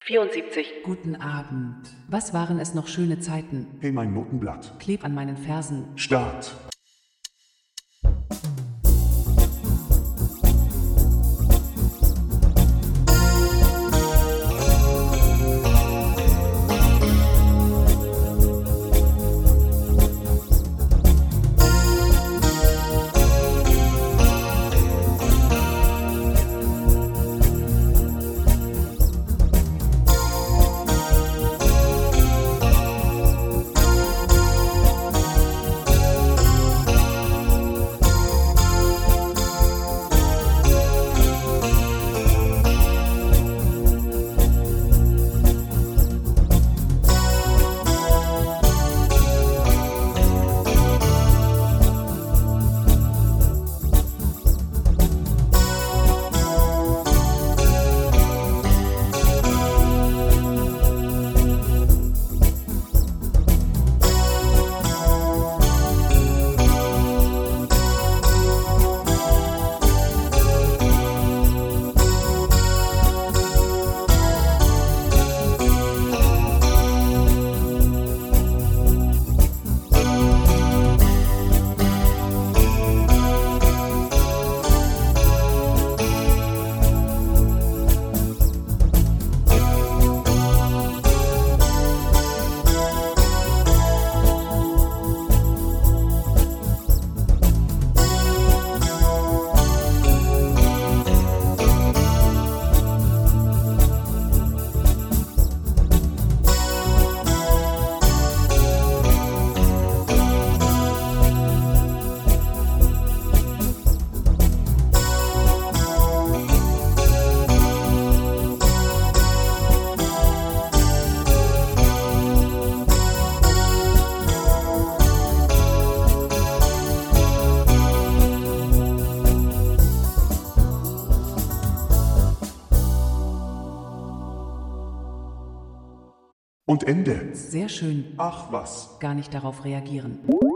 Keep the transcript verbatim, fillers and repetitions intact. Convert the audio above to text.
vierundsiebzig. Guten Abend. Was waren es noch schöne Zeiten? Hey, mein Notenblatt. Kleb an meinen Fersen. Start. Und Ende. Sehr schön. Ach was. Gar nicht darauf reagieren.